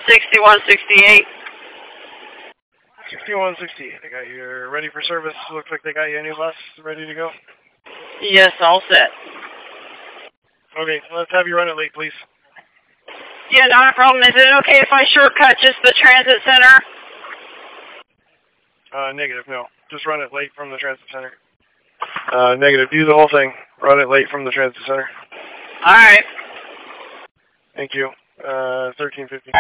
6168. 6168. I got you ready for service. Looks like they got you a new bus ready to go. Yes, all set. Okay, let's have you run it late, please. Yeah, not a problem. Is it okay if I shortcut just the transit center? Negative, no. Just run it late from the transit center. Negative. Do the whole thing. Run it late from the transit center. All right. Thank you. 1350.